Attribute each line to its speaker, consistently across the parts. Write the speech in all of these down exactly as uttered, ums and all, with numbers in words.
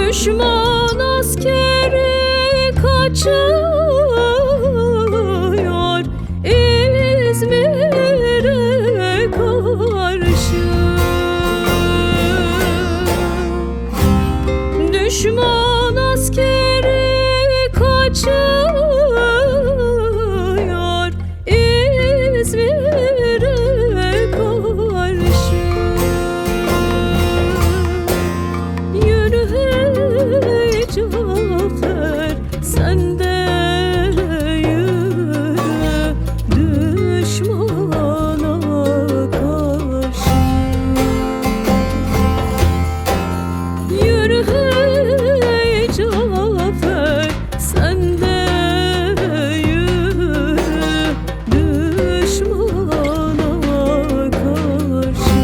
Speaker 1: Düşman askeri kaçıyor İzmir'e karşı. Düşman askeri kaçıyor İzmir'e karşı. Yürü hey Cafer, sen de yürü düşmana karşı. Yürü hey Cafer, sen de yürü düşmana karşı.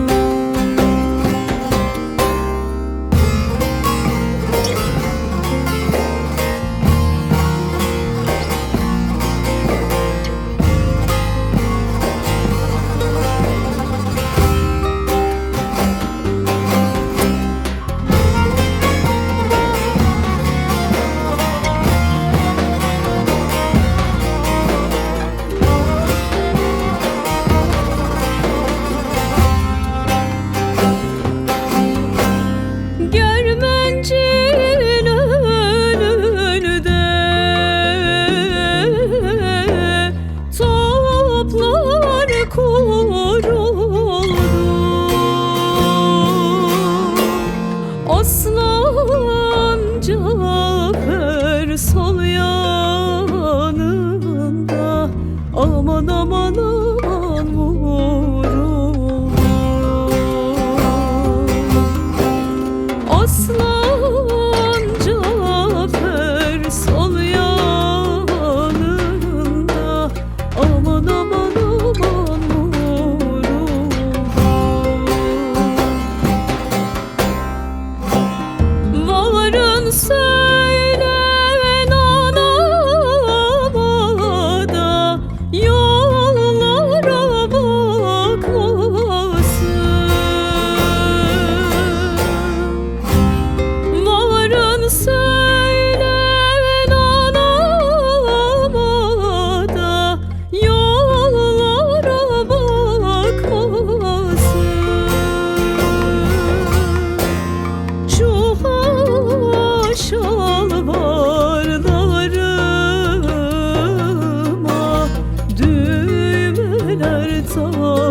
Speaker 1: Germencin önünde toplar kuruldu. Aslan Cafer sol yanında aman aman aman vuruldu. Aslan Cafer sol yanında aman aman aman vuruldu. Varın söylen anama da yollara bakmasın. Varın söylen anama da yollara bakmasın. Şu şalvarlarıma düğmeler tak.